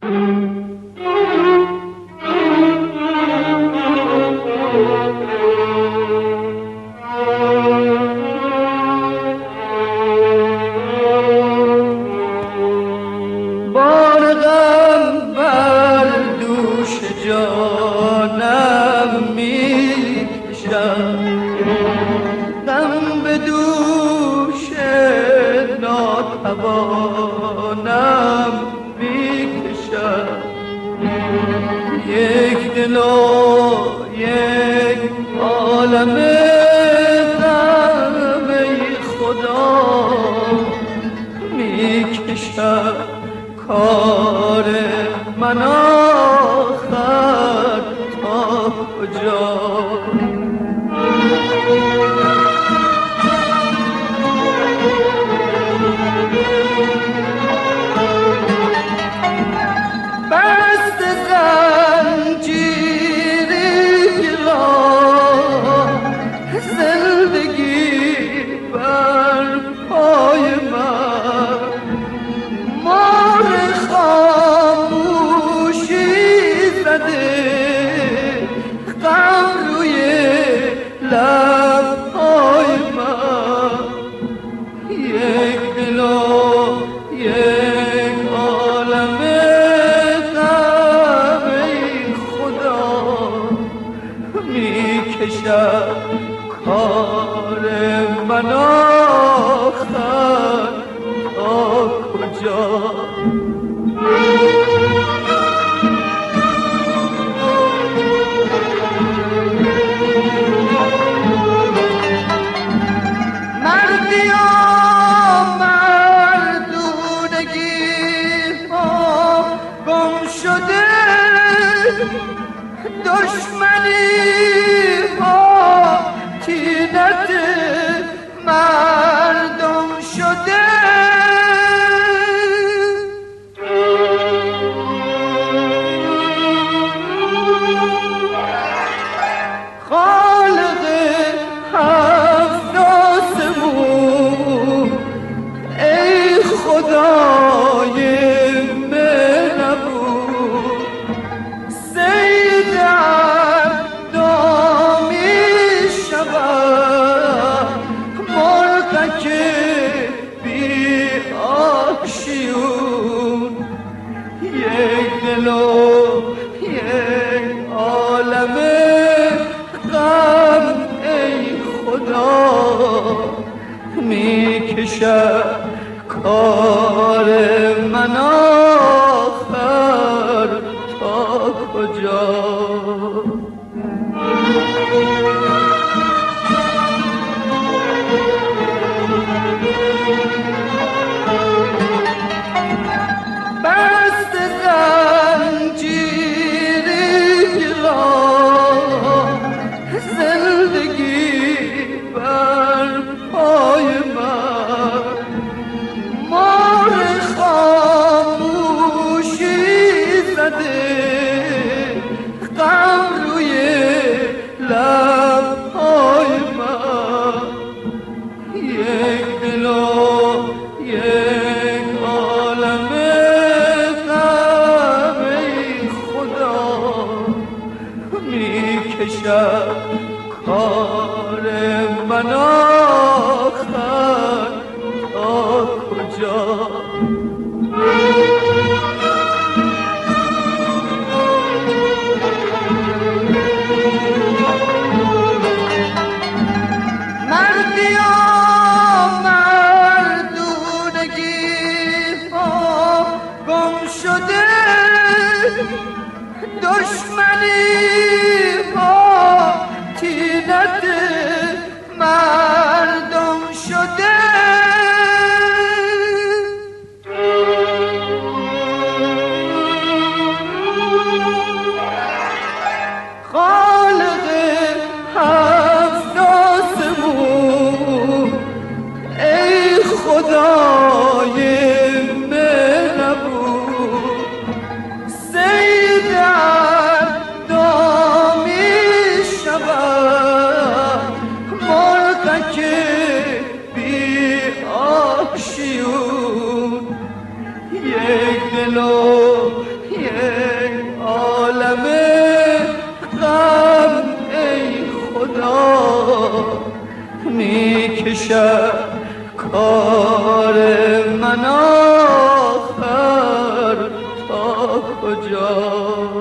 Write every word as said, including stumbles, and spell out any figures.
توانم میکشم یک دل و یک عالم غم ای خدا میکشم کار من آخر تا کجا کار من آخر تا کجا دشمنی با تینت مردم شده خالق هفت آسمون ای خدای یک دل و یک عالم غم ای خدا میکشم کار من آخر تا کجا کار من آخر تا کجا مردی و مردونگی ها گم شده دشمنی تینت مردم شده خالق هفت آسمون ای خدای مهربون سید یک دل و شب کار من آخر تا کجا